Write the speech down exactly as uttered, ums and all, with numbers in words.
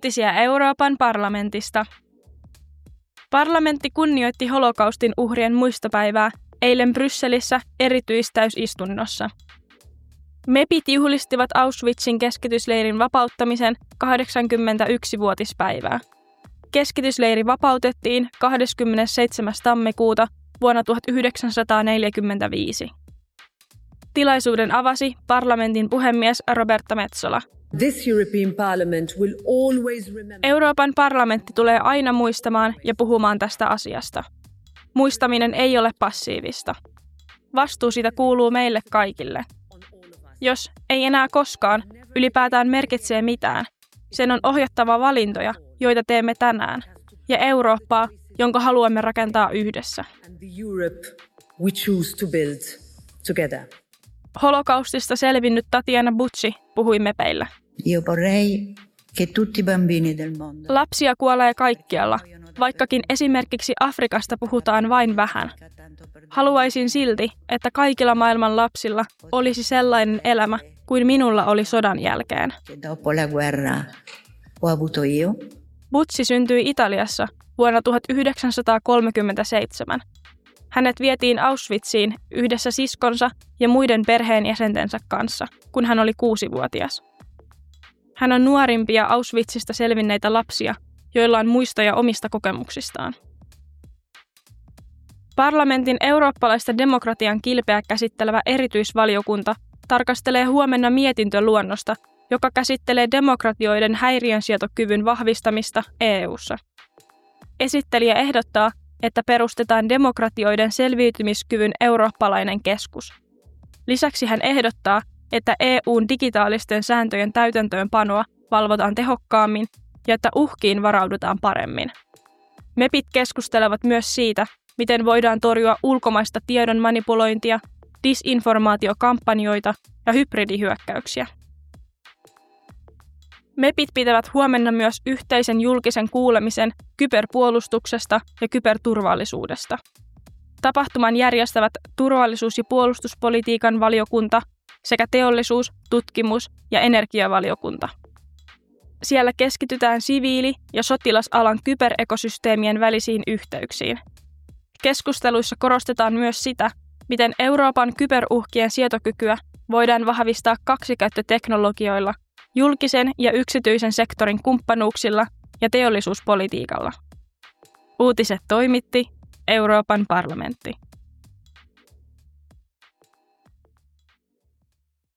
Uutisia Euroopan parlamentista. Parlamentti kunnioitti holokaustin uhrien muistopäivää eilen Brysselissä erityistäysistunnossa. Mepit juhlistivat Auschwitzin keskitysleirin vapauttamisen kahdeksankymmentäyksivuotispäivää. Keskitysleiri vapautettiin kahdeskymmenesseitsemäs tammikuuta vuonna tuhatyhdeksänsataaneljäkymmentäviisi. Tilaisuuden avasi parlamentin puhemies Roberta Metsola. This European Parliament will always remember. Euroopan parlamentti tulee aina muistamaan ja puhumaan tästä asiasta. Muistaminen ei ole passiivista. Vastuu siitä kuuluu meille kaikille. Jos ei enää koskaan ylipäätään merkitsee mitään, sen on ohjattava valintoja, joita teemme tänään, ja Eurooppaa, jonka haluamme rakentaa yhdessä. And the Europe we choose to build together. Holokaustista selvinnyt Tatiana Bucci puhui mepeillä. Io vorrei che tutti i bambini del mondo. Lapsia kuolee kaikkialla, vaikkakin esimerkiksi Afrikasta puhutaan vain vähän. Haluaisin silti, että kaikilla maailman lapsilla olisi sellainen elämä kuin minulla oli sodan jälkeen. Dopo la guerra ho avuto io. Bucci syntyi Italiassa vuonna tuhatyhdeksänsataakolmekymmentäseitsemän. Hänet vietiin Auschwitziin yhdessä siskonsa ja muiden perheenjäsentensä kanssa, kun hän oli kuusivuotias. Hän on nuorimpia Auschwitzista selvinneitä lapsia, joilla on muistoja omista kokemuksistaan. Parlamentin eurooppalaista demokratian kilpeä käsittelevä erityisvaliokunta tarkastelee huomenna mietintöluonnosta, joka käsittelee demokratioiden häiriönsietokyvyn vahvistamista E U:ssa. Esittelijä ehdottaa, että perustetaan demokratioiden selviytymiskyvyn eurooppalainen keskus. Lisäksi hän ehdottaa, että E U:n digitaalisten sääntöjen täytäntöönpanoa valvotaan tehokkaammin ja että uhkiin varaudutaan paremmin. Mepit keskustelevat myös siitä, miten voidaan torjua ulkomaista tiedon manipulointia, disinformaatiokampanjoita ja hybridihyökkäyksiä. Mepit pitävät huomenna myös yhteisen julkisen kuulemisen kyberpuolustuksesta ja kyberturvallisuudesta. Tapahtuman järjestävät turvallisuus- ja puolustuspolitiikan valiokunta sekä teollisuus-, tutkimus- ja energiavaliokunta. Siellä keskitytään siviili- ja sotilasalan kyberekosysteemien välisiin yhteyksiin. Keskusteluissa korostetaan myös sitä, miten Euroopan kyberuhkien sietokykyä voidaan vahvistaa kaksikäyttöteknologioilla, julkisen ja yksityisen sektorin kumppanuuksilla ja teollisuuspolitiikalla. Uutiset toimitti Euroopan parlamentti.